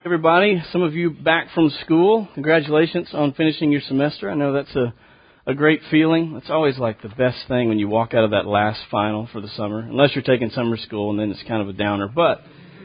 Everybody, some of you back from school. Congratulations on finishing your semester. I know that's a great feeling. It's always like the best thing when you walk out of that last final for the summer, unless you're taking summer school, and then it's kind of a downer. But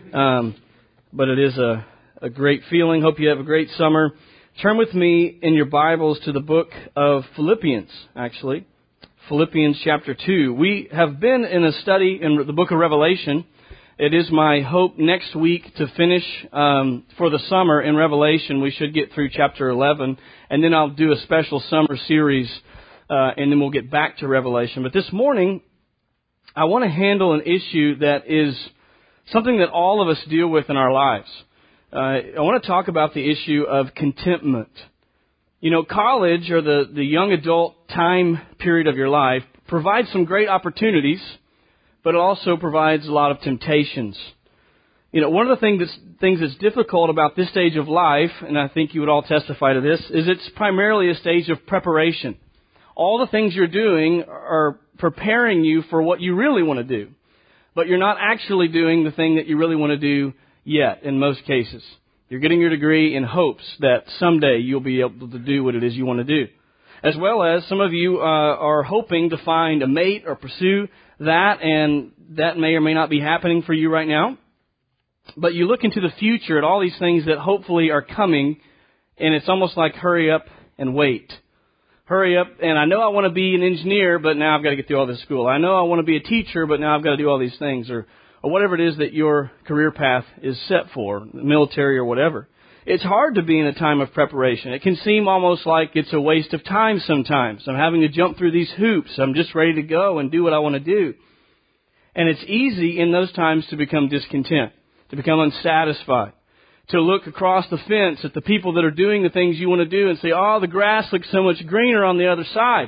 it is a great feeling. Hope you have a great summer. Turn with me in your Bibles to the book of Philippians, actually. Philippians chapter 2. We have been in a study in the book of Revelation. It is my hope next week to finish for the summer in Revelation. We should get through chapter 11, and then I'll do a special summer series, and then we'll get back to Revelation. But this morning, I want to handle an issue that is something that all of us deal with in our lives. I want to talk about the issue of contentment. You know, college, or the young adult time period of your life, provides some great opportunities, but it also provides a lot of temptations. You know, one of the things that's difficult about this stage of life, and I think you would all testify to this, is it's primarily a stage of preparation. All the things you're doing are preparing you for what you really want to do, but you're not actually doing the thing that you really want to do yet in most cases. You're getting your degree in hopes that someday you'll be able to do what it is you want to do. As well as some of you are hoping to find a mate or pursue that, and that may or may not be happening for you right now. But you look into the future at all these things that hopefully are coming, and it's almost like hurry up and wait. Hurry up, and I know I want to be an engineer, but now I've got to get through all this school. I know I want to be a teacher, but now I've got to do all these things, or whatever it is that your career path is set for, military or whatever. It's hard to be in a time of preparation. It can seem almost like it's a waste of time sometimes. I'm having to jump through these hoops. I'm just ready to go and do what I want to do. And it's easy in those times to become discontent, to become unsatisfied, to look across the fence at the people that are doing the things you want to do and say, oh, the grass looks so much greener on the other side.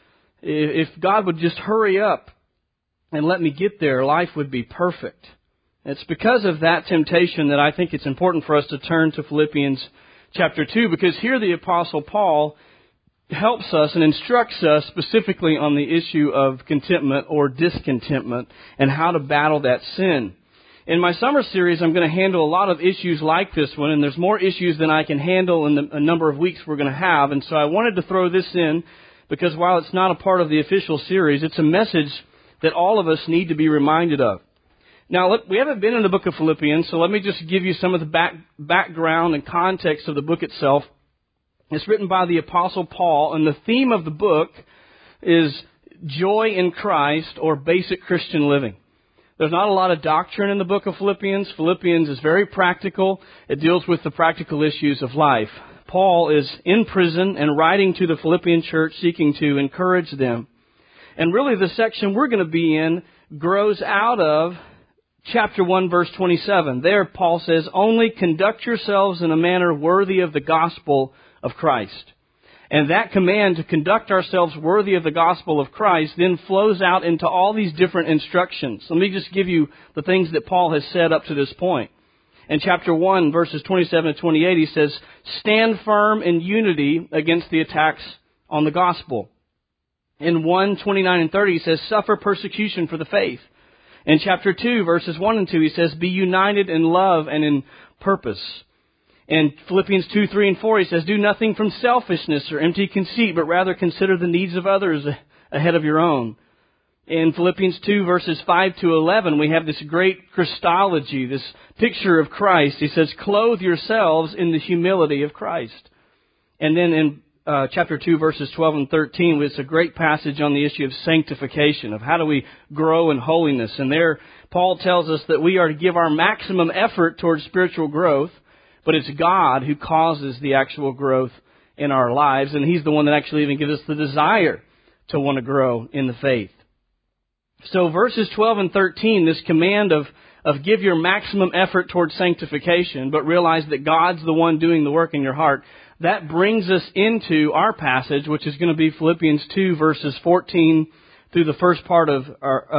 If God would just hurry up and let me get there, life would be perfect. It's because of that temptation that I think it's important for us to turn to Philippians chapter 2, because here the Apostle Paul helps us and instructs us specifically on the issue of contentment or discontentment and how to battle that sin. In my summer series, I'm going to handle a lot of issues like this one, and there's more issues than I can handle in a number of weeks we're going to have. And so I wanted to throw this in because while it's not a part of the official series, it's a message that all of us need to be reminded of. Now, look, we haven't been in the book of Philippians, so let me just give you some of the background and context of the book itself. It's written by the Apostle Paul, and the theme of the book is joy in Christ, or basic Christian living. There's not a lot of doctrine in the book of Philippians. Philippians is very practical. It deals with the practical issues of life. Paul is in prison and writing to the Philippian church, seeking to encourage them. And really the section we're going to be in grows out of chapter 1, verse 27. There, Paul says, only conduct yourselves in a manner worthy of the gospel of Christ. And that command to conduct ourselves worthy of the gospel of Christ then flows out into all these different instructions. Let me just give you the things that Paul has said up to this point. In chapter 1, verses 27 to 28, he says, stand firm in unity against the attacks on the gospel. In 1, 29 and 30, he says, suffer persecution for the faith. In chapter 2, verses 1 and 2, he says, be united in love and in purpose. In Philippians 2, 3 and 4, he says, do nothing from selfishness or empty conceit, but rather consider the needs of others ahead of your own. In Philippians 2, verses 5 to 11, we have this great Christology, this picture of Christ. He says, clothe yourselves in the humility of Christ. And then in chapter 2, verses 12 and 13, it's a great passage on the issue of sanctification, of how do we grow in holiness. And there, Paul tells us that we are to give our maximum effort towards spiritual growth, but it's God who causes the actual growth in our lives, and He's the one that actually even gives us the desire to want to grow in the faith. So verses 12 and 13, this command of give your maximum effort towards sanctification, but realize that God's the one doing the work in your heart, that brings us into our passage, which is going to be Philippians 2, verses 14 through the first part of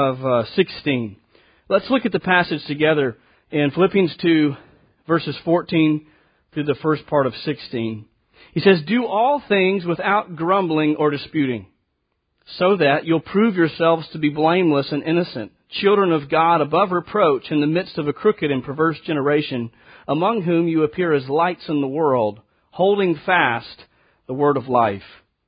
16. Let's look at the passage together in Philippians 2, verses 14 through the first part of 16. He says, do all things without grumbling or disputing, so that you'll prove yourselves to be blameless and innocent, children of God above reproach in the midst of a crooked and perverse generation, among whom you appear as lights in the world, holding fast the word of life.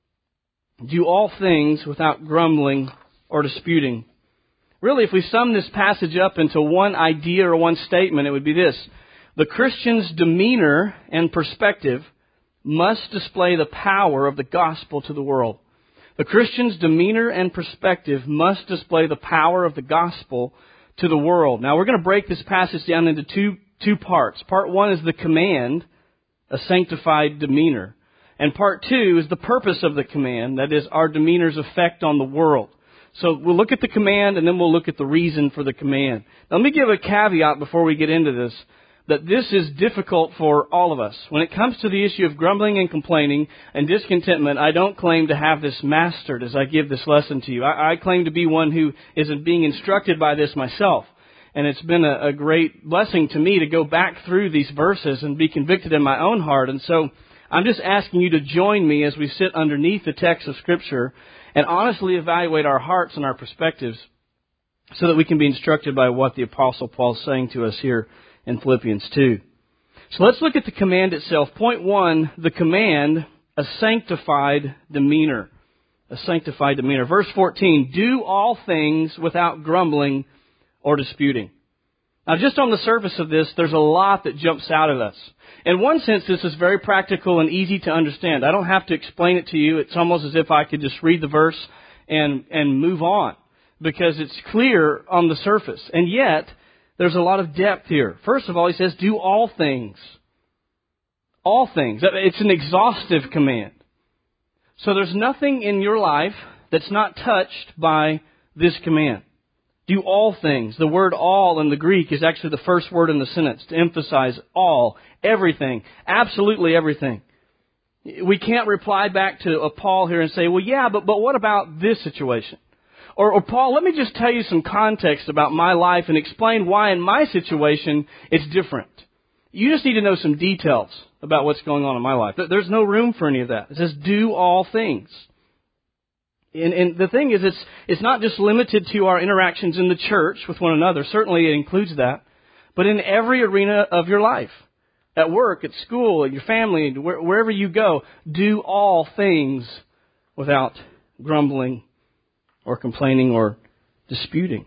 Do all things without grumbling or disputing. Really, if we sum this passage up into one idea or one statement, it would be this: the Christian's demeanor and perspective must display the power of the gospel to the world. The Christian's demeanor and perspective must display the power of the gospel to the world. Now, we're going to break this passage down into two parts. Part one is the command, a sanctified demeanor. And part two is the purpose of the command, that is, our demeanor's effect on the world. So we'll look at the command and then we'll look at the reason for the command. Now, let me give a caveat before we get into this, that this is difficult for all of us. When it comes to the issue of grumbling and complaining and discontentment, I don't claim to have this mastered as I give this lesson to you. I claim to be one who is being instructed by this myself. And it's been a great blessing to me to go back through these verses and be convicted in my own heart. And so I'm just asking you to join me as we sit underneath the text of Scripture and honestly evaluate our hearts and our perspectives so that we can be instructed by what the Apostle Paul is saying to us here in Philippians 2. So let's look at the command itself. Point one, the command, a sanctified demeanor. A sanctified demeanor. Verse 14, do all things without grumbling or disputing. Now, just on the surface of this, there's a lot that jumps out at us. In one sense, this is very practical and easy to understand. I don't have to explain it to you. It's almost as if I could just read the verse and move on, because it's clear on the surface. And yet, there's a lot of depth here. First of all, he says, do all things. All things. It's an exhaustive command. So there's nothing in your life that's not touched by this command. Do all things. The word all in the Greek is actually the first word in the sentence to emphasize all, everything, absolutely everything. We can't reply back to Paul here and say, well, yeah, but what about this situation? Or Paul, let me just tell you some context about my life and explain why in my situation it's different. You just need to know some details about what's going on in my life. There's no room for any of that. It says, do all things. And the thing is, it's not just limited to our interactions in the church with one another. Certainly it includes that. But in every arena of your life. At work, at school, at your family, wherever you go, do all things without grumbling or complaining or disputing.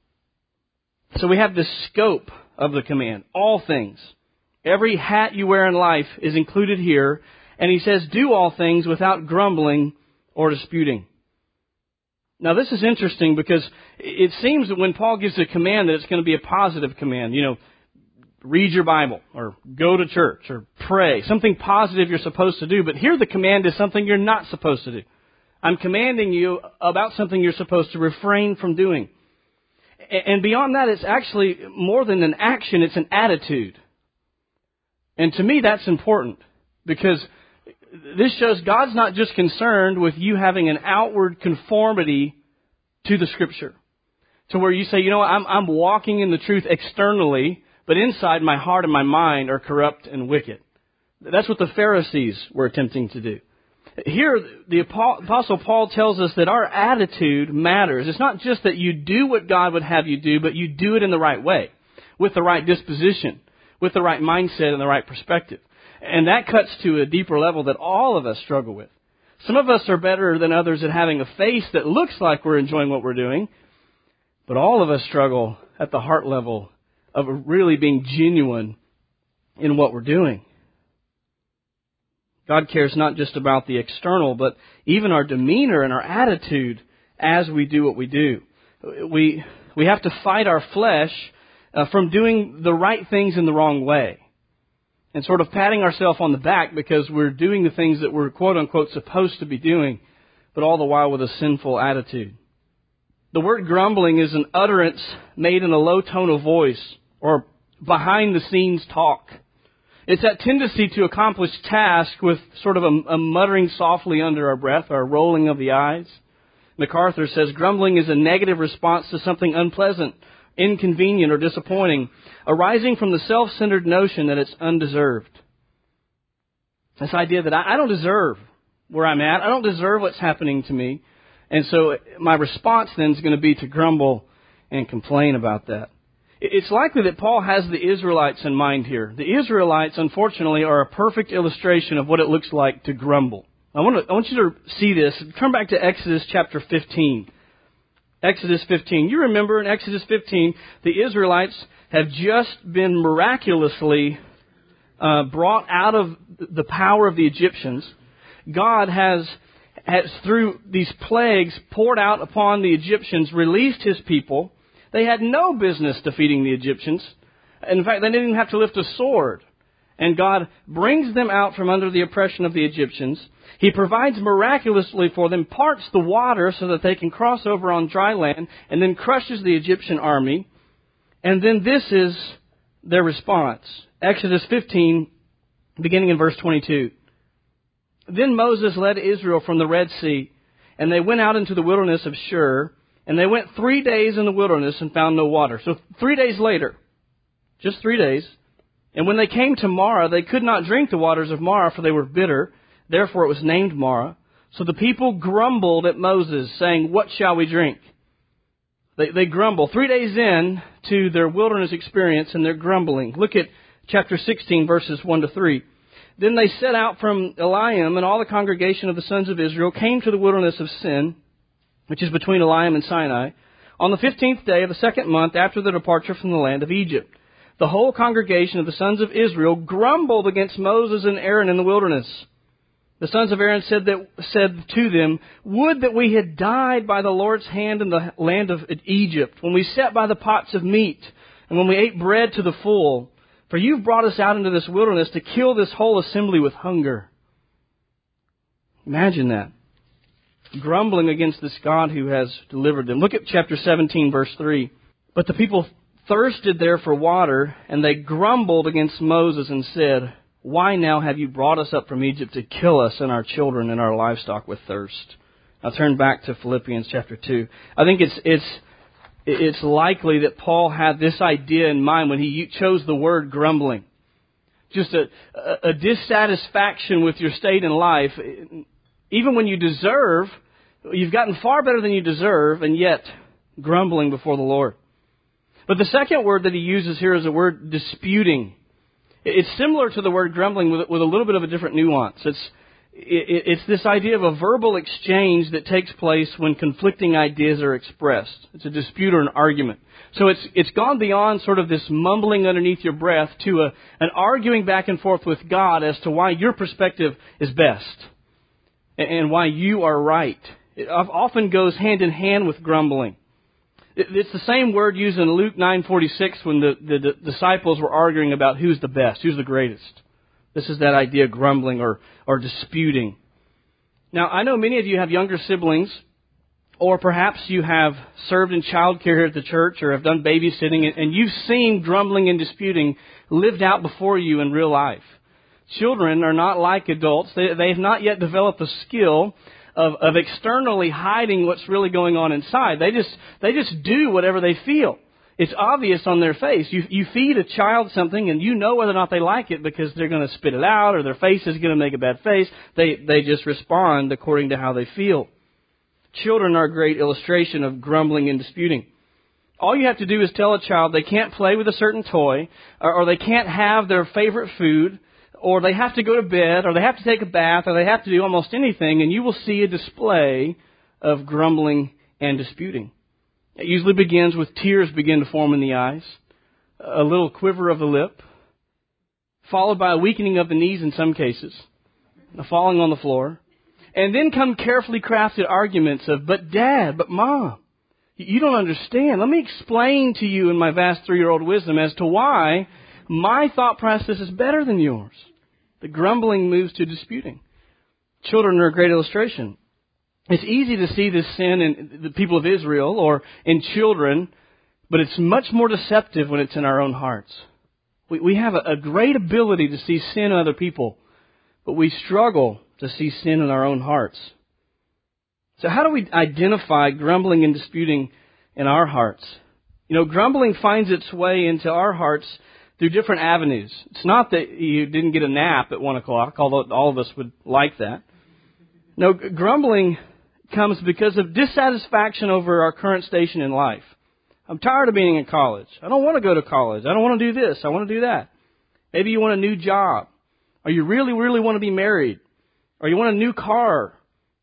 So we have this scope of the command. All things. Every hat you wear in life is included here. And he says, do all things without grumbling or disputing. Now, this is interesting because it seems that when Paul gives a command that it's going to be a positive command. You know, read your Bible or go to church or pray. Something positive you're supposed to do. But here the command is something you're not supposed to do. I'm commanding you about something you're supposed to refrain from doing. And beyond that, it's actually more than an action, it's an attitude. And to me, that's important because this shows God's not just concerned with you having an outward conformity to the Scripture. To where you say, you know what, I'm walking in the truth externally, but inside my heart and my mind are corrupt and wicked. That's what the Pharisees were attempting to do. Here, the Apostle Paul tells us that our attitude matters. It's not just that you do what God would have you do, but you do it in the right way, with the right disposition, with the right mindset and the right perspective. And that cuts to a deeper level that all of us struggle with. Some of us are better than others at having a face that looks like we're enjoying what we're doing, but all of us struggle at the heart level of really being genuine in what we're doing. God cares not just about the external, but even our demeanor and our attitude as we do what we do. We have to fight our flesh from doing the right things in the wrong way. And sort of patting ourselves on the back because we're doing the things that we're quote-unquote supposed to be doing, but all the while with a sinful attitude. The word grumbling is an utterance made in a low tone of voice or behind-the-scenes talk. It's that tendency to accomplish tasks with sort of a muttering softly under our breath, or a rolling of the eyes. MacArthur says, grumbling is a negative response to something unpleasant, inconvenient, or disappointing, arising from the self-centered notion that it's undeserved. This idea that I don't deserve where I'm at. I don't deserve what's happening to me. And so my response then is going to be to grumble and complain about that. It's likely that Paul has the Israelites in mind here. The Israelites, unfortunately, are a perfect illustration of what it looks like to grumble. I want you to see this. Turn back to Exodus chapter 15. Exodus 15. You remember in Exodus 15, the Israelites have just been miraculously brought out of the power of the Egyptians. God has, through these plagues poured out upon the Egyptians, released His people. They had no business defeating the Egyptians. In fact, they didn't even have to lift a sword. And God brings them out from under the oppression of the Egyptians. He provides miraculously for them, parts the water so that they can cross over on dry land, and then crushes the Egyptian army. And then this is their response. Exodus 15, beginning in verse 22. Then Moses led Israel from the Red Sea, and they went out into the wilderness of Shur, and they went 3 days in the wilderness and found no water. So 3 days later, just 3 days, and when they came to Marah, they could not drink the waters of Marah, for they were bitter. Therefore it was named Marah. So the people grumbled at Moses, saying, "What shall we drink?" They grumble. 3 days in to their wilderness experience, and they're grumbling. Look at chapter 16, verses 1 to 3. Then they set out from Elim, and all the congregation of the sons of Israel came to the wilderness of Sin, which is between Elim and Sinai, on the 15th day of the second month after the departure from the land of Egypt. The whole congregation of the sons of Israel grumbled against Moses and Aaron in the wilderness. The sons of Aaron said to them, "Would that we had died by the Lord's hand in the land of Egypt, when we sat by the pots of meat, and when we ate bread to the full. For you've brought us out into this wilderness to kill this whole assembly with hunger." Imagine that. Grumbling against this God who has delivered them. Look at chapter 17, verse 3. But the people thirsted there for water, and they grumbled against Moses and said, "Why now have you brought us up from Egypt to kill us and our children and our livestock with thirst?" Now turn back to Philippians chapter 2. I think it's likely that Paul had this idea in mind when he chose the word grumbling. Just a dissatisfaction with your state in life. Even when you've gotten far better than you deserve, and yet grumbling before the Lord. But the second word that he uses here is the word disputing. It's similar to the word grumbling with a little bit of a different nuance. It's this idea of a verbal exchange that takes place when conflicting ideas are expressed. It's a dispute or an argument. So it's gone beyond sort of this mumbling underneath your breath to an arguing back and forth with God as to why your perspective is best and why you are right. It often goes hand in hand with grumbling. It's the same word used in Luke 9:46 when the disciples were arguing about who's the best, who's the greatest. This is that idea of grumbling or disputing. Now, I know many of you have younger siblings, or perhaps you have served in childcare here at the church or have done babysitting, and you've seen grumbling and disputing lived out before you in real life. Children are not like adults. They have not yet developed the skill of externally hiding what's really going on inside. They just do whatever they feel. It's obvious on their face. You feed a child something and you know whether or not they like it because they're going to spit it out or their face is going to make a bad face. They just respond according to how they feel. Children are a great illustration of grumbling and disputing. All you have to do is tell a child they can't play with a certain toy, or they can't have their favorite food, or they have to go to bed, or they have to take a bath, or they have to do almost anything, and you will see a display of grumbling and disputing. It usually begins with tears begin to form in the eyes, a little quiver of the lip, followed by a weakening of the knees in some cases, a falling on the floor, and then come carefully crafted arguments of, "But Dad, but Mom, you don't understand. Let me explain to you in my vast 3-year-old wisdom as to why my thought process is better than yours." The grumbling moves to disputing. Children are a great illustration. It's easy to see this sin in the people of Israel or in children, but it's much more deceptive when it's in our own hearts. We have a great ability to see sin in other people, but we struggle to see sin in our own hearts. So how do we identify grumbling and disputing in our hearts? You know, grumbling finds its way into our hearts through different avenues. It's not that you didn't get a nap at 1 o'clock, although all of us would like that. No, grumbling comes because of dissatisfaction over our current station in life. I'm tired of being in college. I don't want to go to college. I don't want to do this. I want to do that. Maybe you want a new job. Or you really, really want to be married. Or you want a new car.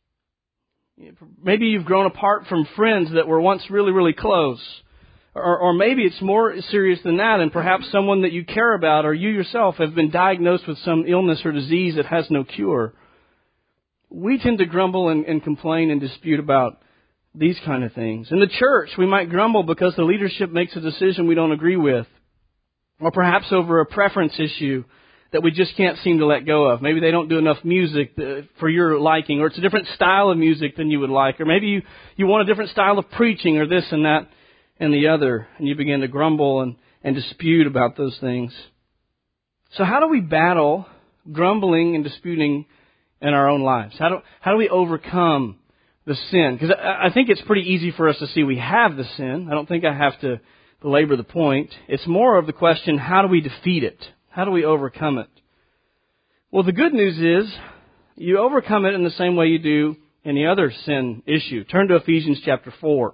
Maybe you've grown apart from friends that were once really, really close. Or maybe it's more serious than that, and perhaps someone that you care about or you yourself have been diagnosed with some illness or disease that has no cure. We tend to grumble and complain and dispute about these kind of things. In the church, we might grumble because the leadership makes a decision we don't agree with. Or perhaps over a preference issue that we just can't seem to let go of. Maybe they don't do enough music for your liking, or it's a different style of music than you would like, or maybe you want a different style of preaching, or this and that and the other, and you begin to grumble and dispute about those things. So how do we battle grumbling and disputing in our own lives? How do we overcome the sin? Because I think it's pretty easy for us to see we have the sin. I don't think I have to belabor the point. It's more of the question, how do we defeat it? How do we overcome it? Well, the good news is you overcome it in the same way you do any other sin issue. Turn to Ephesians chapter 4.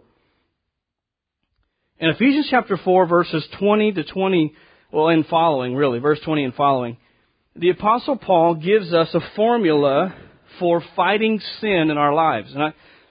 In Ephesians chapter 4, verses 20 to 20, and following, really, verse 20 and following, the Apostle Paul gives us a formula for fighting sin in our lives. And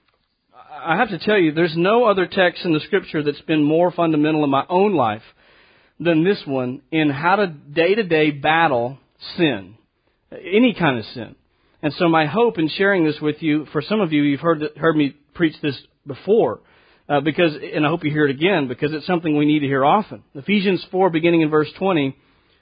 I have to tell you, there's no other text in the Scripture that's been more fundamental in my own life than this one in how to day-to-day battle sin, any kind of sin. And so my hope in sharing this with you, for some of you, you've heard me preach this before, and I hope you hear it again, because it's something we need to hear often. Ephesians 4, beginning in verse 20,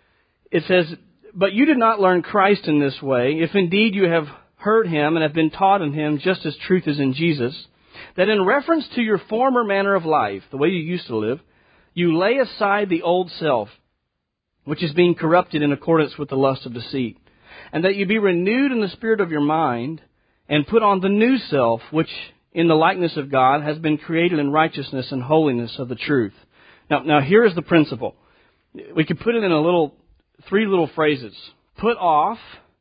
it says, "But you did not learn Christ in this way, if indeed you have heard Him and have been taught in Him, just as truth is in Jesus, that in reference to your former manner of life, the way you used to live, you lay aside the old self, which is being corrupted in accordance with the lust of deceit, and that you be renewed in the spirit of your mind, and put on the new self, which in the likeness of God has been created in righteousness and holiness of the truth." Now here is the principle. We could put it in three little phrases. Put off,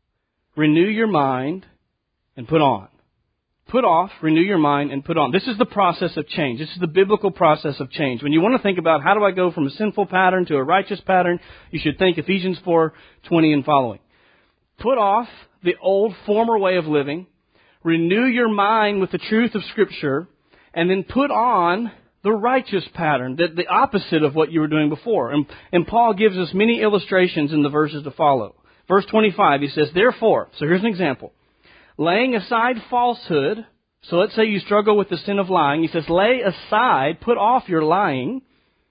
renew your mind, and put on. Put off, renew your mind, and put on. This is the process of change. This is the biblical process of change. When you want to think about how do I go from a sinful pattern to a righteous pattern, you should think Ephesians 4:20 and following. Put off the old former way of living, renew your mind with the truth of Scripture, and then put on the righteous pattern, the opposite of what you were doing before. And Paul gives us many illustrations in the verses to follow. Verse 25, he says, "Therefore," so here's an example, "laying aside falsehood," so let's say you struggle with the sin of lying. He says, lay aside, put off your lying,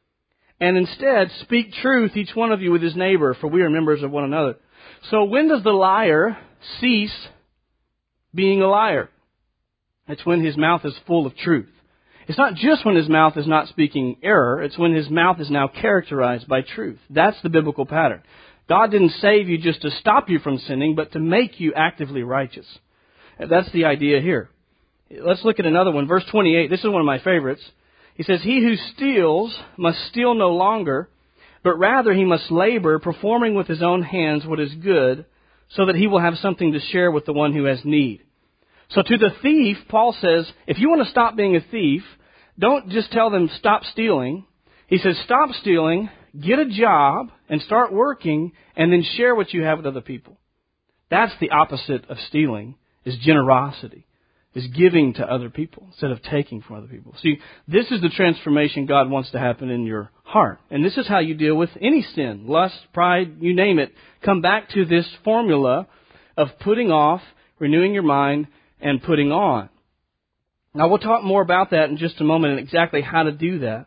and instead speak truth, each one of you with his neighbor, for we are members of one another. So when does the liar cease being a liar? It's when his mouth is full of truth. It's not just when his mouth is not speaking error. It's when his mouth is now characterized by truth. That's the biblical pattern. God didn't save you just to stop you from sinning, but to make you actively righteous. That's the idea here. Let's look at another one. Verse 28. This is one of my favorites. He says, "He who steals must steal no longer, but rather he must labor, performing with his own hands what is good, so that he will have something to share with the one who has need." So to the thief, Paul says, if you want to stop being a thief, don't just tell them stop stealing. He says stop stealing, get a job, and start working, and then share what you have with other people. That's the opposite of stealing, is generosity, is giving to other people instead of taking from other people. See, this is the transformation God wants to happen in your heart. And this is how you deal with any sin, lust, pride, you name it. Come back to this formula of putting off, renewing your mind, and putting on. Now, we'll talk more about that in just a moment and exactly how to do that.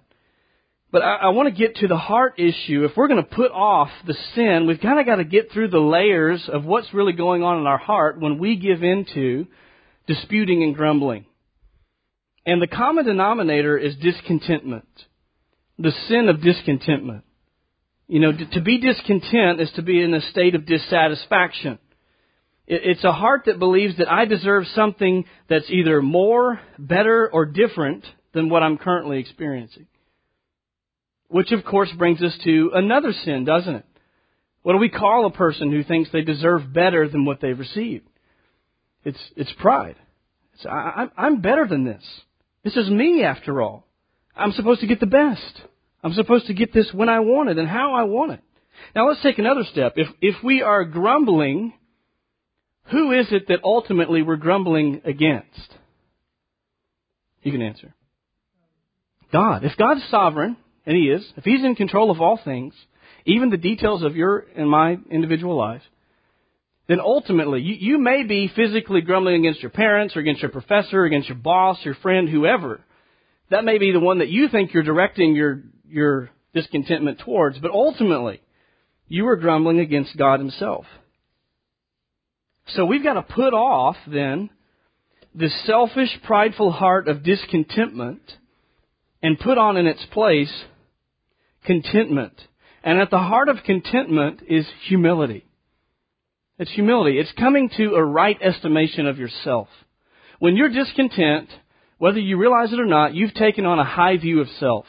But I want to get to the heart issue. If we're going to put off the sin, we've kind of got to get through the layers of what's really going on in our heart when we give into disputing and grumbling. And the common denominator is discontentment. The sin of discontentment. You know, to be discontent is to be in a state of dissatisfaction. It's a heart that believes that I deserve something that's either more, better, or different than what I'm currently experiencing. Which, of course, brings us to another sin, doesn't it? What do we call a person who thinks they deserve better than what they've received? It's pride. I'm better than this. This is me, after all. I'm supposed to get the best. I'm supposed to get this when I want it and how I want it. Now let's take another step. If we are grumbling, who is it that ultimately we're grumbling against? You can answer. God. If God's sovereign, and He is, if He's in control of all things, even the details of your and my individual lives, then ultimately you may be physically grumbling against your parents or against your professor, or against your boss, your friend, whoever. That may be the one that you think you're directing your discontentment towards, but ultimately you are grumbling against God Himself. So we've got to put off, then, the selfish, prideful heart of discontentment and put on in its place contentment. And at the heart of contentment is humility. It's humility. It's coming to a right estimation of yourself. When you're discontent, whether you realize it or not, you've taken on a high view of self.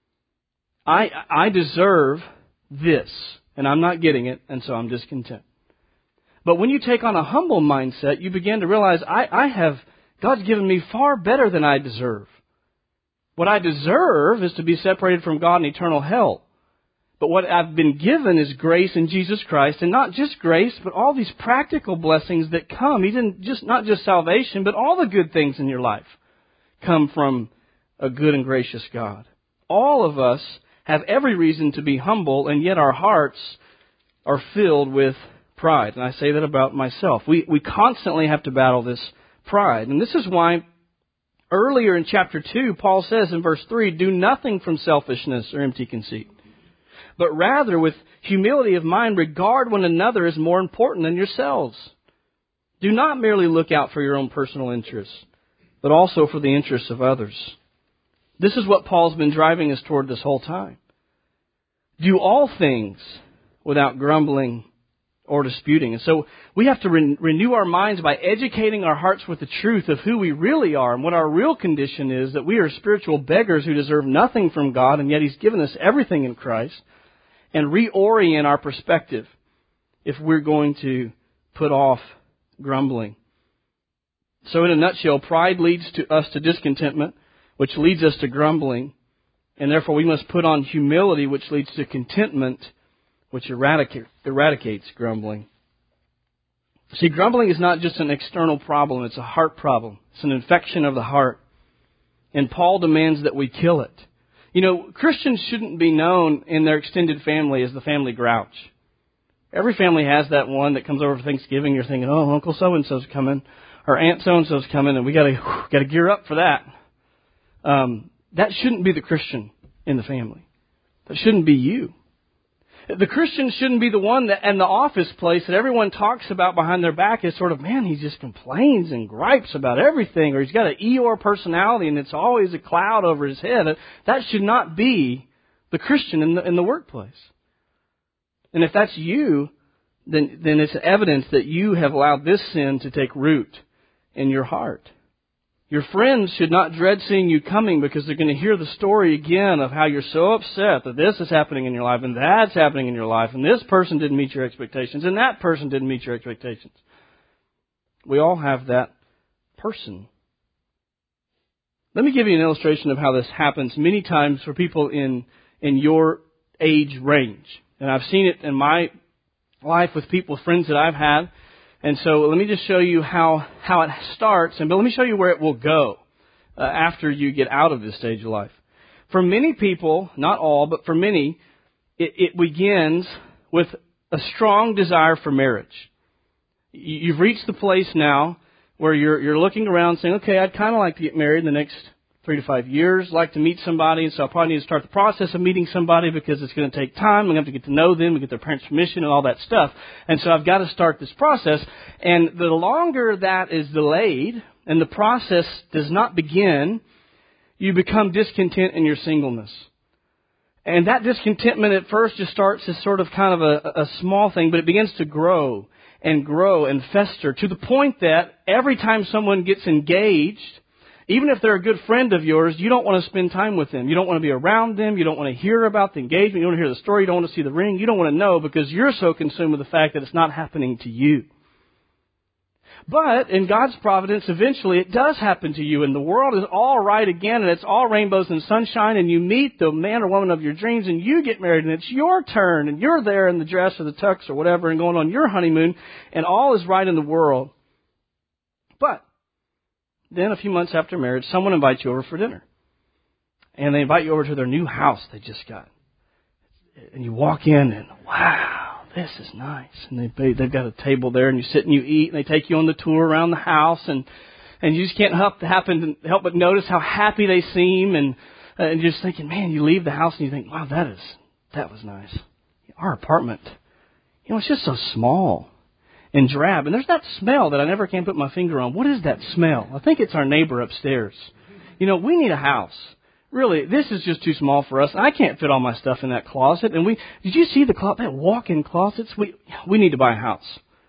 I deserve this, and I'm not getting it, and so I'm discontent. But when you take on a humble mindset, you begin to realize, God's given me far better than I deserve. What I deserve is to be separated from God in eternal hell. But what I've been given is grace in Jesus Christ, and not just grace, but all these practical blessings that come, not just salvation, but all the good things in your life come from a good and gracious God. All of us have every reason to be humble, and yet our hearts are filled with pride. And I say that about myself. We constantly have to battle this pride. And this is why earlier in chapter 2, Paul says in verse 3, do nothing from selfishness or empty conceit, but rather with humility of mind regard one another as more important than yourselves. Do not merely look out for your own personal interests, but also for the interests of others. This is what Paul's been driving us toward this whole time. Do all things without grumbling or disputing. And so we have to renew our minds by educating our hearts with the truth of who we really are and what our real condition is, that we are spiritual beggars who deserve nothing from God, and yet He's given us everything in Christ, and reorient our perspective if we're going to put off grumbling. So in a nutshell, pride leads us to discontentment, which leads us to grumbling, and therefore we must put on humility, which leads to contentment, which eradicates grumbling. See, grumbling is not just an external problem, it's a heart problem. It's an infection of the heart. And Paul demands that we kill it. You know, Christians shouldn't be known in their extended family as the family grouch. Every family has that one that comes over for Thanksgiving. You're thinking, oh, Uncle so-and-so's coming, or Aunt so-and-so's coming, and we got to gear up for that. That shouldn't be the Christian in the family. That shouldn't be you. The Christian shouldn't be the one that in the office place that everyone talks about behind their back is sort of, man, he just complains and gripes about everything, or he's got an Eeyore personality and it's always a cloud over his head. That should not be the Christian in the workplace. And if that's you, then it's evidence that you have allowed this sin to take root in your heart. Your friends should not dread seeing you coming because they're going to hear the story again of how you're so upset that this is happening in your life and that's happening in your life and this person didn't meet your expectations and that person didn't meet your expectations. We all have that person. Let me give you an illustration of how this happens many times for people in your age range. And I've seen it in my life with people, friends that I've had. And so let me just show you how it starts, but let me show you where it will go after you get out of this stage of life. For many people, not all, but for many, it begins with a strong desire for marriage. You've reached the place now where you're looking around saying, okay, I'd kind of like to get married in the next 3 to 5 years, like to meet somebody, and so I probably need to start the process of meeting somebody because it's going to take time. I'm going to have to get to know them and get their parents' permission and all that stuff. And so I've got to start this process. And the longer that is delayed and the process does not begin, you become discontent in your singleness. And that discontentment at first just starts as sort of kind of a small thing, but it begins to grow and fester to the point that every time someone gets engaged, even if they're a good friend of yours, you don't want to spend time with them. You don't want to be around them. You don't want to hear about the engagement. You don't want to hear the story. You don't want to see the ring. You don't want to know because you're so consumed with the fact that it's not happening to you. But in God's providence, eventually it does happen to you, and the world is all right again, and it's all rainbows and sunshine, and you meet the man or woman of your dreams, and you get married, and it's your turn, and you're there in the dress or the tux or whatever, and going on your honeymoon, and all is right in the world. But then a few months after marriage, someone invites you over for dinner. And they invite you over to their new house they just got. And you walk in and, wow, this is nice. And they've got a table there and you sit and you eat and they take you on the tour around the house and you just can't help but notice how happy they seem and you're just thinking, man, you leave the house and you think, wow, that was nice. Our apartment, it's just so small and drab. And there's that smell that I never can put my finger on. What is that smell? I think it's our neighbor upstairs. We need a house. Really, this is just too small for us. I can't fit all my stuff in that closet. And did you see that walk-in closets? We need to buy a house.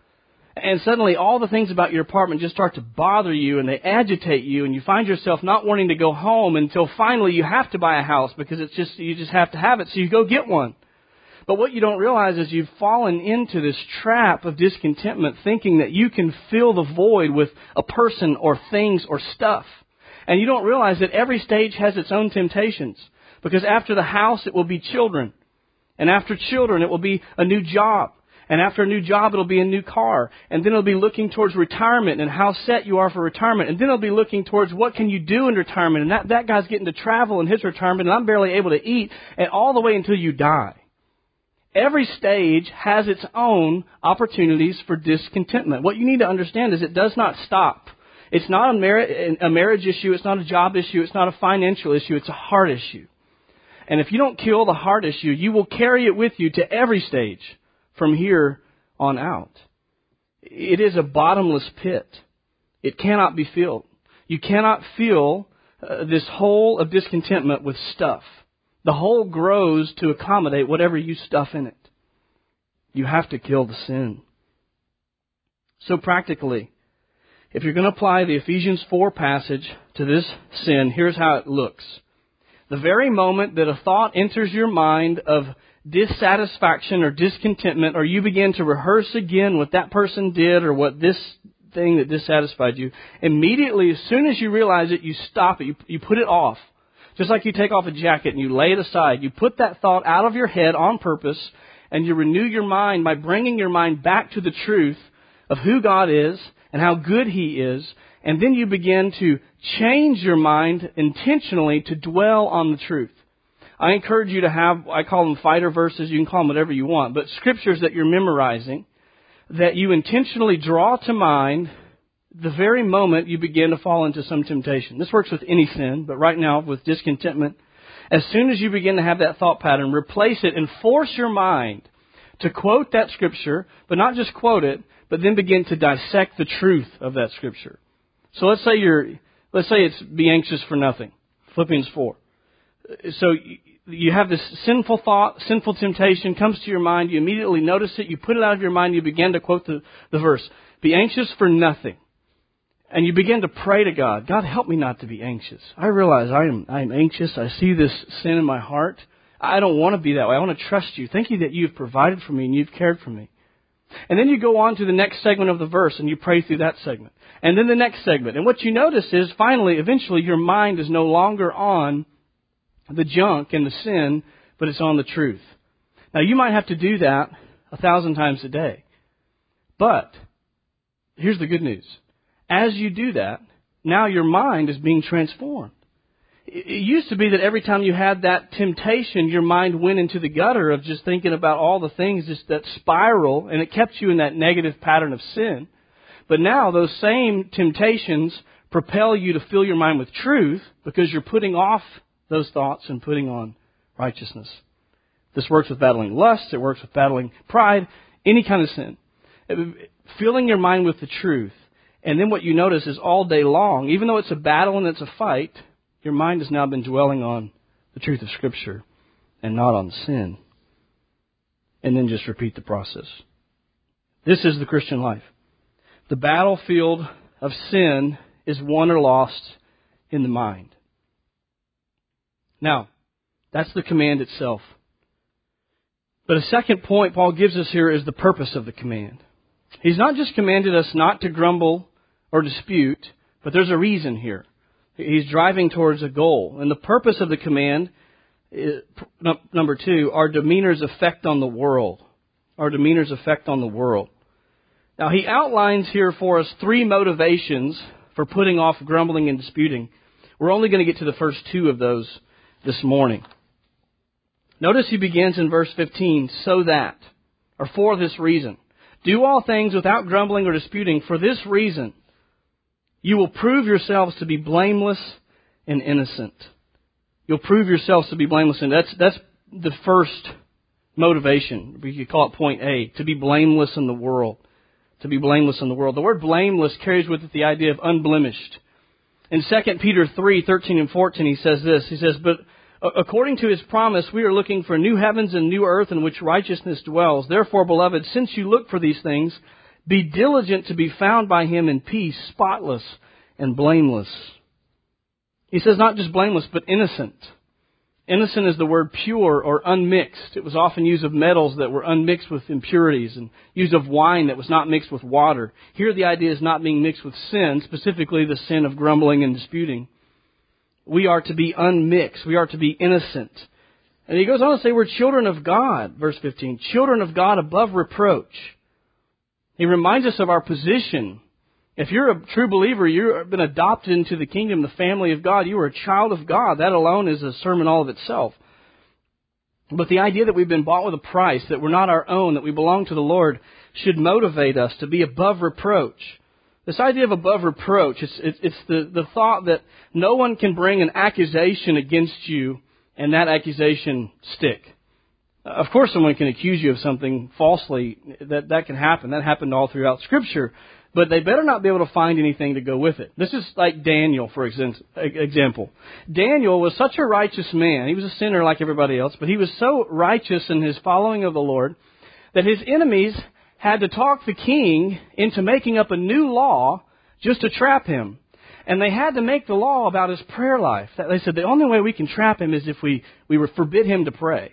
And suddenly all the things about your apartment just start to bother you and they agitate you and you find yourself not wanting to go home until finally you have to buy a house because you just have to have it. So you go get one. But what you don't realize is you've fallen into this trap of discontentment thinking that you can fill the void with a person or things or stuff. And you don't realize that every stage has its own temptations. Because after the house, it will be children. And after children, it will be a new job. And after a new job, it'll be a new car. And then it'll be looking towards retirement and how set you are for retirement. And then it'll be looking towards what can you do in retirement. And that guy's getting to travel in his retirement and I'm barely able to eat. And all the way until you die. Every stage has its own opportunities for discontentment. What you need to understand is it does not stop. It's not a marriage issue. It's not a job issue. It's not a financial issue. It's a heart issue. And if you don't kill the heart issue, you will carry it with you to every stage from here on out. It is a bottomless pit. It cannot be filled. You cannot fill this hole of discontentment with stuff. The hole grows to accommodate whatever you stuff in it. You have to kill the sin. So practically, if you're going to apply the Ephesians 4 passage to this sin, here's how it looks. The very moment that a thought enters your mind of dissatisfaction or discontentment, or you begin to rehearse again what that person did or what this thing that dissatisfied you, immediately, as soon as you realize it, you stop it. You put it off. Just like you take off a jacket and you lay it aside. You put that thought out of your head on purpose and you renew your mind by bringing your mind back to the truth of who God is and how good He is, and then you begin to change your mind intentionally to dwell on the truth. I encourage you to have, I call them fighter verses, you can call them whatever you want, but scriptures that you're memorizing, that you intentionally draw to mind the very moment you begin to fall into some temptation. This works with any sin, but right now with discontentment, as soon as you begin to have that thought pattern, replace it and force your mind to quote that scripture, but not just quote it, but then begin to dissect the truth of that scripture. So let's say it's be anxious for nothing. Philippians 4. So you have this sinful thought, sinful temptation comes to your mind. You immediately notice it. You put it out of your mind. You begin to quote the verse. Be anxious for nothing. And you begin to pray to God. God, help me not to be anxious. I realize I am anxious. I see this sin in my heart. I don't want to be that way. I want to trust you. Thank you that you've provided for me and you've cared for me. And then you go on to the next segment of the verse and you pray through that segment. And then the next segment. And what you notice is finally, eventually, your mind is no longer on the junk and the sin, but it's on the truth. Now, you might have to do that 1,000 times a day. But here's the good news. As you do that, now your mind is being transformed. It used to be that every time you had that temptation, your mind went into the gutter of just thinking about all the things, just that spiral, and it kept you in that negative pattern of sin. But now those same temptations propel you to fill your mind with truth because you're putting off those thoughts and putting on righteousness. This works with battling lust. It works with battling pride, any kind of sin. Filling your mind with the truth. And then what you notice is all day long, even though it's a battle and it's a fight, your mind has now been dwelling on the truth of Scripture and not on sin. And then just repeat the process. This is the Christian life. The battlefield of sin is won or lost in the mind. Now, that's the command itself. But a second point Paul gives us here is the purpose of the command. He's not just commanded us not to grumble or dispute, but there's a reason here. He's driving towards a goal. And the purpose of the command is, number 2, our demeanor's effect on the world. Our demeanor's effect on the world. Now, he outlines here for us 3 motivations for putting off grumbling and disputing. We're only going to get to the first 2 of those this morning. Notice he begins in verse 15, so that, or for this reason. Do all things without grumbling or disputing. For this reason, you will prove yourselves to be blameless and innocent. You'll prove yourselves to be blameless, and that's the first motivation. We could call it point A, to be blameless in the world. To be blameless in the world. The word blameless carries with it the idea of unblemished. In 2 Peter 3:13 and 14, he says this. He says, but according to His promise, we are looking for new heavens and new earth in which righteousness dwells. Therefore, beloved, since you look for these things, be diligent to be found by Him in peace, spotless and blameless. He says not just blameless, but innocent. Innocent is the word pure or unmixed. It was often used of metals that were unmixed with impurities and used of wine that was not mixed with water. Here the idea is not being mixed with sin, specifically the sin of grumbling and disputing. We are to be unmixed. We are to be innocent. And he goes on to say we're children of God, verse 15. Children of God above reproach. He reminds us of our position. If you're a true believer, you've been adopted into the kingdom, the family of God. You are a child of God. That alone is a sermon all of itself. But the idea that we've been bought with a price, that we're not our own, that we belong to the Lord, should motivate us to be above reproach. This idea of above reproach, it's the thought that no one can bring an accusation against you and that accusation stick. Of course, someone can accuse you of something falsely. That can happen. That happened all throughout Scripture. But they better not be able to find anything to go with it. This is like Daniel, for example. Daniel was such a righteous man. He was a sinner like everybody else, but he was so righteous in his following of the Lord that his enemies had to talk the king into making up a new law just to trap him. And they had to make the law about his prayer life. They said the only way we can trap him is if we forbid him to pray.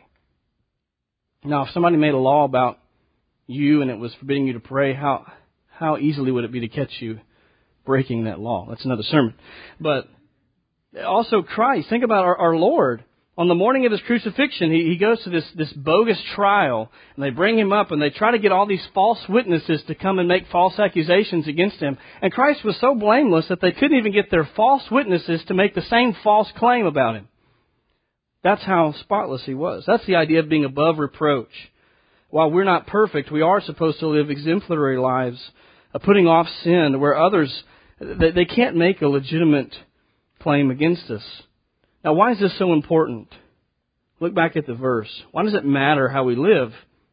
Now, if somebody made a law about you and it was forbidding you to pray, how easily would it be to catch you breaking that law? That's another sermon. But also Christ. Think about our Lord. On the morning of His crucifixion, He goes to this bogus trial, and they bring Him up, and they try to get all these false witnesses to come and make false accusations against Him. And Christ was so blameless that they couldn't even get their false witnesses to make the same false claim about Him. That's how spotless He was. That's the idea of being above reproach. While we're not perfect, we are supposed to live exemplary lives, putting off sin, where others, they can't make a legitimate claim against us. Now, why is this so important? Look back at the verse. Why does it matter how we live?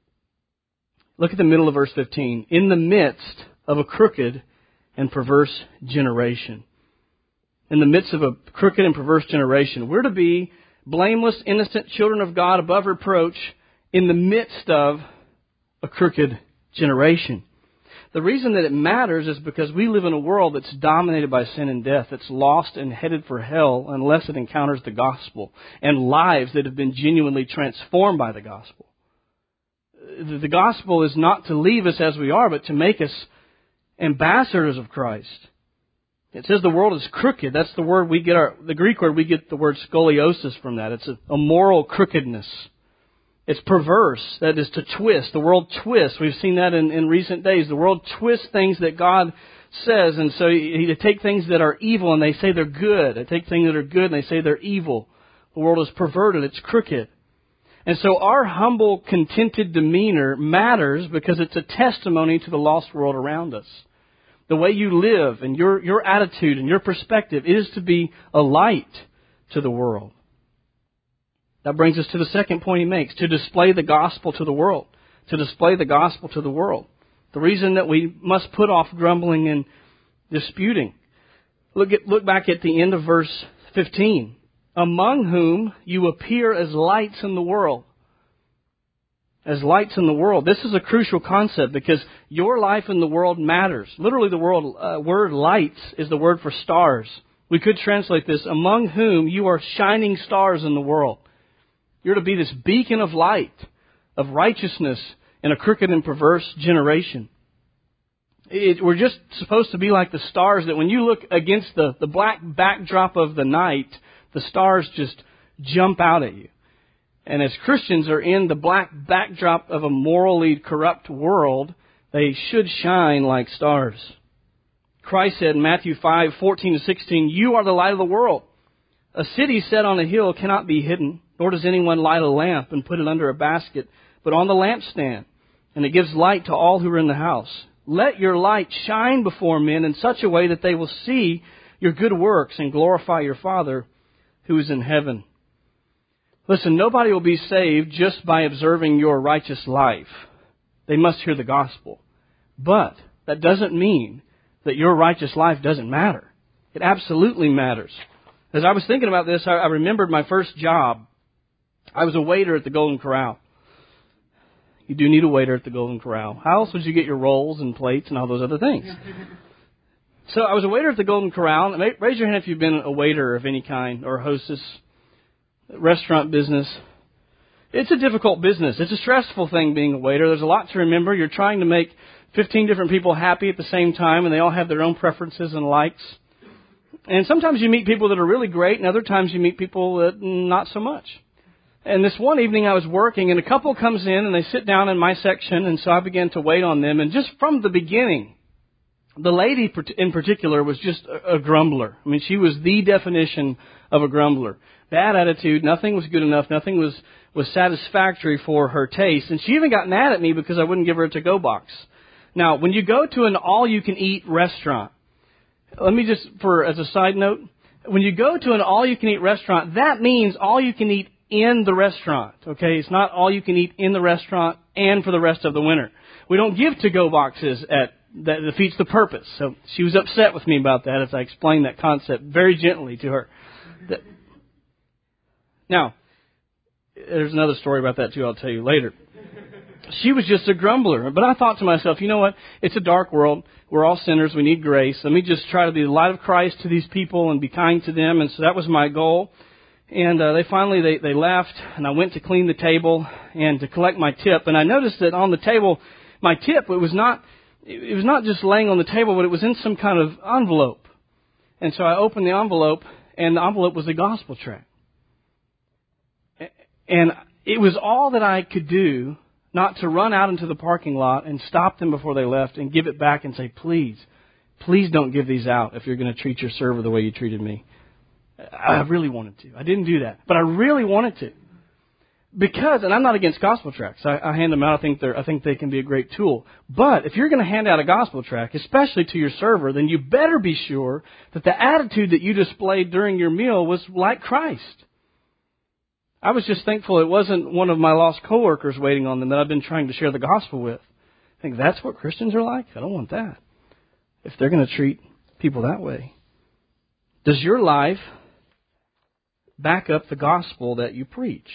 Look at the middle of verse 15. In the midst of a crooked and perverse generation. In the midst of a crooked and perverse generation. We're to be blameless, innocent children of God above reproach in the midst of a crooked generation. The reason that it matters is because we live in a world that's dominated by sin and death. It's lost and headed for hell unless it encounters the gospel and lives that have been genuinely transformed by the gospel. The gospel is not to leave us as we are, but to make us ambassadors of Christ. It says the world is crooked. That's the word we get the Greek word, we get the word scoliosis from that. It's a moral crookedness. It's perverse, that is to twist. The world twists. We've seen that in recent days. The world twists things that God says, and so they take things that are evil and they say they're good. They take things that are good and they say they're evil. The world is perverted. It's crooked. And so our humble, contented demeanor matters because it's a testimony to the lost world around us. The way you live and your attitude and your perspective is to be a light to the world. That brings us to the second point he makes, to display the gospel to the world. To display the gospel to the world. The reason that we must put off grumbling and disputing. Look back at the end of verse 15. Among whom you appear as lights in the world. As lights in the world. This is a crucial concept because your life in the world matters. Literally the word lights is the word for stars. We could translate this, among whom you are shining stars in the world. You're to be this beacon of light, of righteousness in a crooked and perverse generation. We're just supposed to be like the stars that when you look against the black backdrop of the night, the stars just jump out at you. And as Christians are in the black backdrop of a morally corrupt world, they should shine like stars. Christ said in Matthew 5:14-16, "You are the light of the world. A city set on a hill cannot be hidden, nor does anyone light a lamp and put it under a basket, but on the lampstand, and it gives light to all who are in the house. Let your light shine before men in such a way that they will see your good works and glorify your Father who is in heaven." Listen, nobody will be saved just by observing your righteous life. They must hear the gospel. But that doesn't mean that your righteous life doesn't matter. It absolutely matters. As I was thinking about this, I remembered my first job. I was a waiter at the Golden Corral. You do need a waiter at the Golden Corral. How else would you get your rolls and plates and all those other things? So I was a waiter at the Golden Corral. Raise your hand if you've been a waiter of any kind or a hostess. Restaurant business. It's a difficult business. It's a stressful thing being a waiter. There's a lot to remember. You're trying to make 15 different people happy at the same time, and they all have their own preferences and likes. And sometimes you meet people that are really great, and other times you meet people that not so much. And this one evening I was working, and a couple comes in, and they sit down in my section, and so I began to wait on them. And just from the beginning, the lady in particular was just a grumbler. I mean, she was the definition of a grumbler. Bad attitude, nothing was good enough, nothing was satisfactory for her taste. And she even got mad at me because I wouldn't give her a to-go box. Now, when you go to an all-you-can-eat restaurant, let me just, as a side note, when you go to an all-you-can-eat restaurant, that means all-you-can-eat in the restaurant, okay? It's not all-you-can-eat in the restaurant and for the rest of the winter. We don't give to-go boxes that defeats the purpose. So she was upset with me about that as I explained that concept very gently to her. Now, there's another story about that too, I'll tell you later. She was just a grumbler. But I thought to myself, you know what? It's a dark world. We're all sinners. We need grace. Let me just try to be the light of Christ to these people and be kind to them. And so that was my goal. And they finally left, and I went to clean the table and to collect my tip. And I noticed that on the table, my tip, it was not just laying on the table, but it was in some kind of envelope. And so I opened the envelope, and the envelope was a gospel tract. And it was all that I could do not to run out into the parking lot and stop them before they left and give it back and say, please don't give these out if you're going to treat your server the way you treated me. I really wanted to. I didn't do that, but I really wanted to. Because, and I'm not against gospel tracts. I hand them out. I think they can be a great tool. But if you're going to hand out a gospel tract, especially to your server, then you better be sure that the attitude that you displayed during your meal was like Christ. I was just thankful it wasn't one of my lost coworkers waiting on them that I've been trying to share the gospel with. I think that's what Christians are like? I don't want that. If they're going to treat people that way. Does your life back up the gospel that you preach?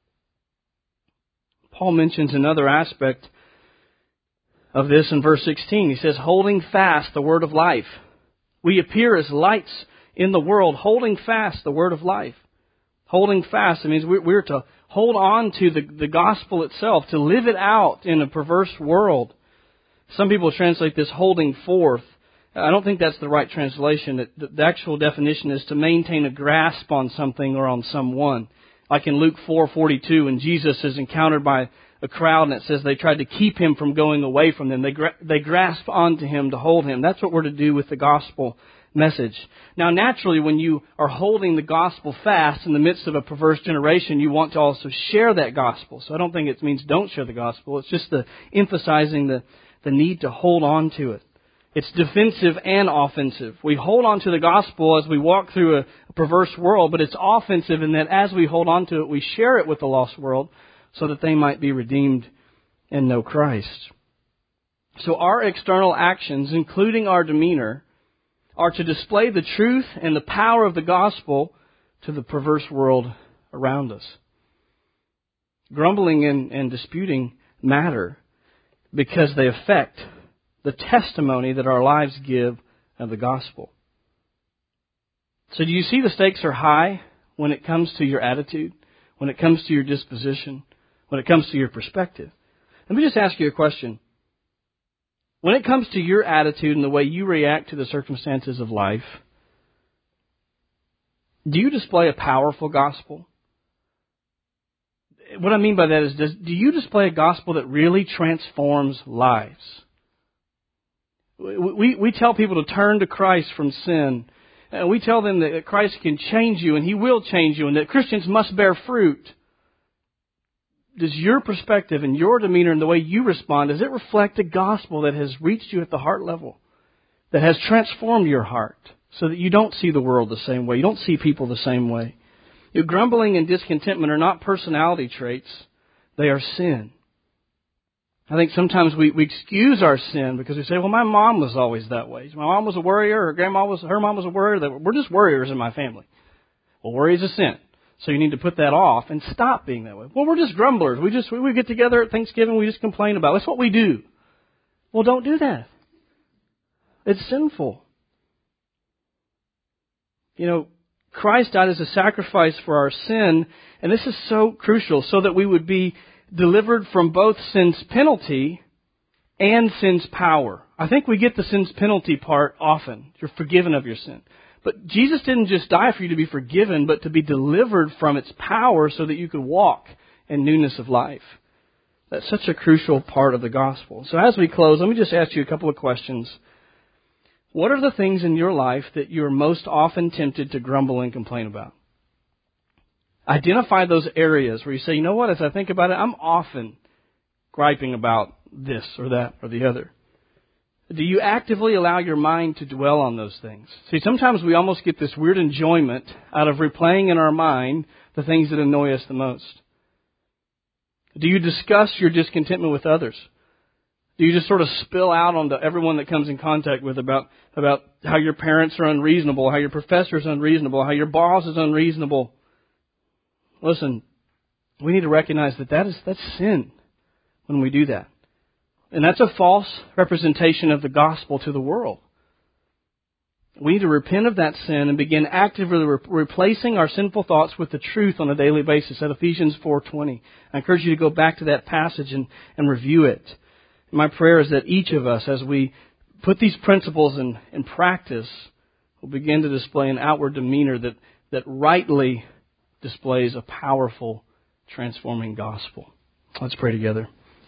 Paul mentions another aspect of this in verse 16. He says, holding fast the word of life. We appear as lights in the world, holding fast the word of life. Holding fast, it means we're to hold on to the gospel itself, to live it out in a perverse world. Some people translate this holding forth. I don't think that's the right translation. The actual definition is to maintain a grasp on something or on someone. Like in Luke 4:42, when Jesus is encountered by a crowd and it says they tried to keep him from going away from them. They grasp onto him to hold him. That's what we're to do with the gospel message. Now, naturally, when you are holding the gospel fast in the midst of a perverse generation, you want to also share that gospel. So I don't think it means don't share the gospel. It's just emphasizing the need to hold on to it. It's defensive and offensive. We hold on to the gospel as we walk through a perverse world, but it's offensive in that as we hold on to it, we share it with the lost world so that they might be redeemed and know Christ. So our external actions, including our demeanor, are to display the truth and the power of the gospel to the perverse world around us. Grumbling and disputing matter because they affect the testimony that our lives give of the gospel. So do you see the stakes are high when it comes to your attitude, when it comes to your disposition, when it comes to your perspective? Let me just ask you a question. When it comes to your attitude and the way you react to the circumstances of life, do you display a powerful gospel? What I mean by that is, do you display a gospel that really transforms lives? We tell people to turn to Christ from sin. And we tell them that Christ can change you and He will change you and that Christians must bear fruit. Does your perspective and your demeanor and the way you respond, does it reflect the gospel that has reached you at the heart level? That has transformed your heart so that you don't see the world the same way. You don't see people the same way. Your grumbling and discontentment are not personality traits. They are sin. I think sometimes we excuse our sin because we say, well, my mom was always that way. My mom was a worrier, her mom was a worrier. We're just worriers in my family. Well, worry is a sin. So you need to put that off and stop being that way. Well, we're just grumblers. We get together at Thanksgiving, we just complain about it. That's what we do. Well, don't do that. It's sinful. You know, Christ died as a sacrifice for our sin, and this is so crucial, so that we would be delivered from both sin's penalty and sin's power. I think we get the sin's penalty part often. You're forgiven of your sin. But Jesus didn't just die for you to be forgiven, but to be delivered from its power so that you could walk in newness of life. That's such a crucial part of the gospel. So as we close, let me just ask you a couple of questions. What are the things in your life that you're most often tempted to grumble and complain about? Identify those areas where you say, you know what, as I think about it, I'm often griping about this or that or the other. Do you actively allow your mind to dwell on those things? See, sometimes we almost get this weird enjoyment out of replaying in our mind the things that annoy us the most. Do you discuss your discontentment with others? Do you just sort of spill out onto everyone that comes in contact with about how your parents are unreasonable, how your professor is unreasonable, how your boss is unreasonable? Listen, we need to recognize that's sin when we do that. And that's a false representation of the gospel to the world. We need to repent of that sin and begin actively replacing our sinful thoughts with the truth on a daily basis. At Ephesians 4:20, I encourage you to go back to that passage and review it. My prayer is that each of us, as we put these principles in practice, will begin to display an outward demeanor that rightly displays a powerful, transforming gospel. Let's pray together.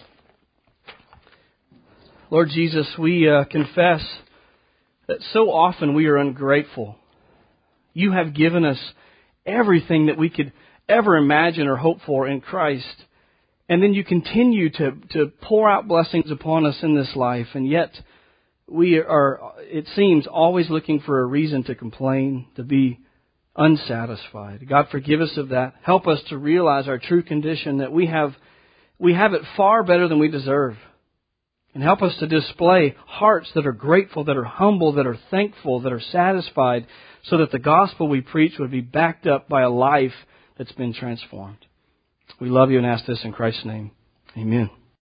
Lord Jesus, we confess that so often we are ungrateful. You have given us everything that we could ever imagine or hope for in Christ. And then you continue to pour out blessings upon us in this life. And yet we are, it seems, always looking for a reason to complain, to be unsatisfied. God, forgive us of that. Help us to realize our true condition, that we have it far better than we deserve. And help us to display hearts that are grateful, that are humble, that are thankful, that are satisfied, so that the gospel we preach would be backed up by a life that's been transformed. We love you and ask this in Christ's name. Amen.